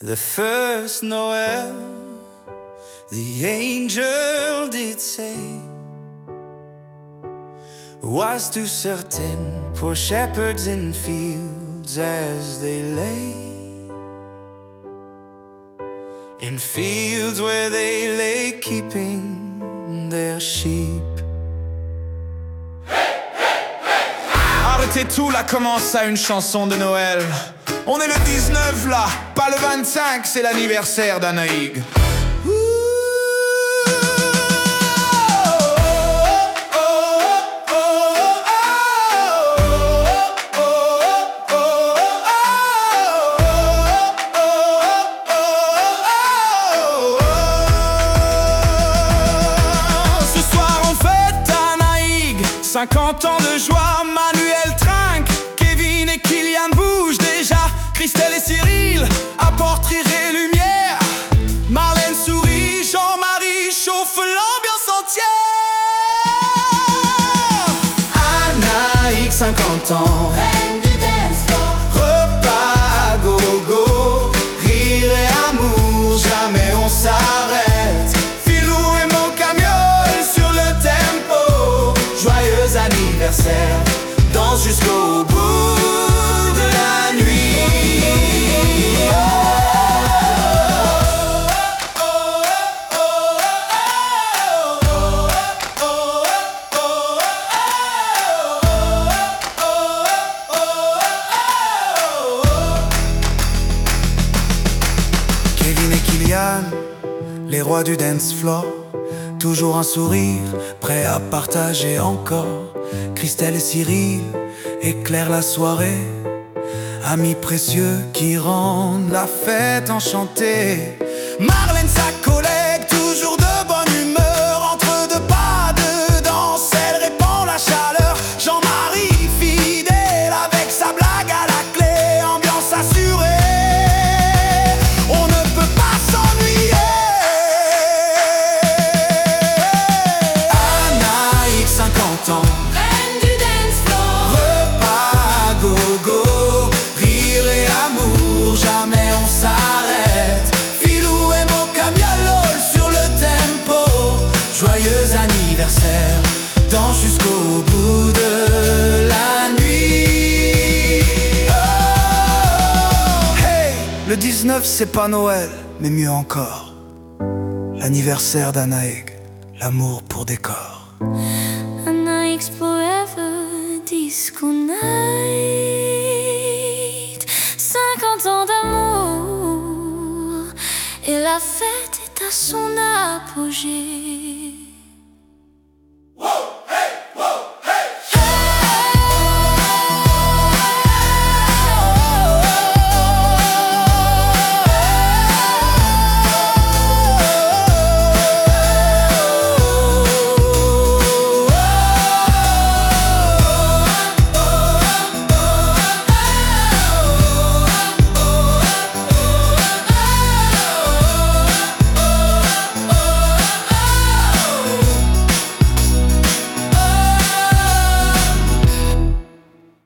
The first Noel, the angel did say, was too certain for shepherds in fields as they lay. In fields where they lay keeping their sheep. Arrêtez tout, là commence ça une chanson de Noël. On est le 19 là, pas le 25, c'est l'anniversaire d'Anaïg. Ce soir on fête Anaïg, 50 ans de joie, Manuel trinque, Kevin et Kylian bougent déjà, Christelle et Cyril apportent rire et lumière, Marlène sourit, Jean-Marie chauffe l'ambiance entière. Anaïg 50 ans, reine du dance floor, repas à gogo, rire et amour, jamais on s'arrête. Filou et mon camion sur le tempo, joyeux anniversaire, danse jusqu'au bout de la nuit. Kevin et Kylian, les rois du dance floor, toujours un sourire, prêt à partager encore. Christelle et Cyril éclairent la soirée, amis précieux qui rendent la fête enchantée. Marlène sa collègue, toujours de bonne humeur, entre deux pas de danse, elle répand la chaleur. Jean-Marie fidèle avec sa blague à la clé, ambiance assurée, on ne peut pas s'ennuyer. Anaïg 50 ans, reine du dance floor, repas à gogo, rire et amour, jamais on s'arrête. Filou et mon camion sur le tempo, joyeux anniversaire, danse jusqu'au bout de la nuit. Oh, hey, le 19 c'est pas Noël, mais mieux encore, l'anniversaire d'Anaïg, l'amour pour décor. Anaïg's forever disco night, 50 ans d'amour, et la fête est à son apogée.